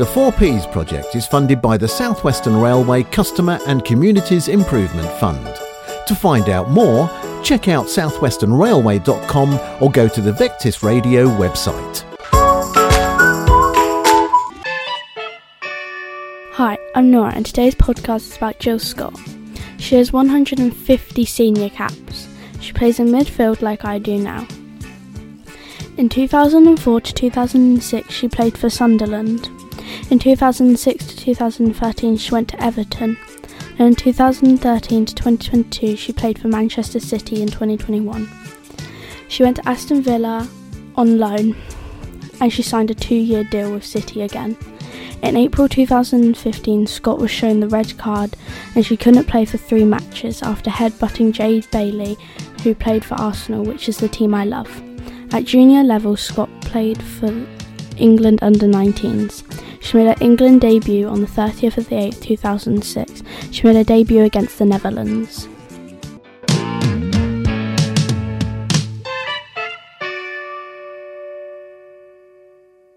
The 4Ps project is funded by the South Western Railway Customer and Communities Improvement Fund. To find out more, check out southwesternrailway.com or go to the Vectis Radio website. Hi, I'm Nora and today's podcast is about Jill Scott. She has 150 senior caps. She plays in midfield like I do now. In 2004 to 2006 she played for Sunderland. In 2006 to 2013 she went to Everton. And in 2013 to 2022 she played for Manchester City in 2021. She went to Aston Villa on loan and she signed a 2-year deal with City again. In April 2015, Scott was shown the red card and she couldn't play for 3 matches after headbutting Jade Bailey, who played for Arsenal, which is the team I love. At junior level, Scott played for England under-19s. She made her England debut on the 30th of the 8th, 2006. She made her debut against the Netherlands.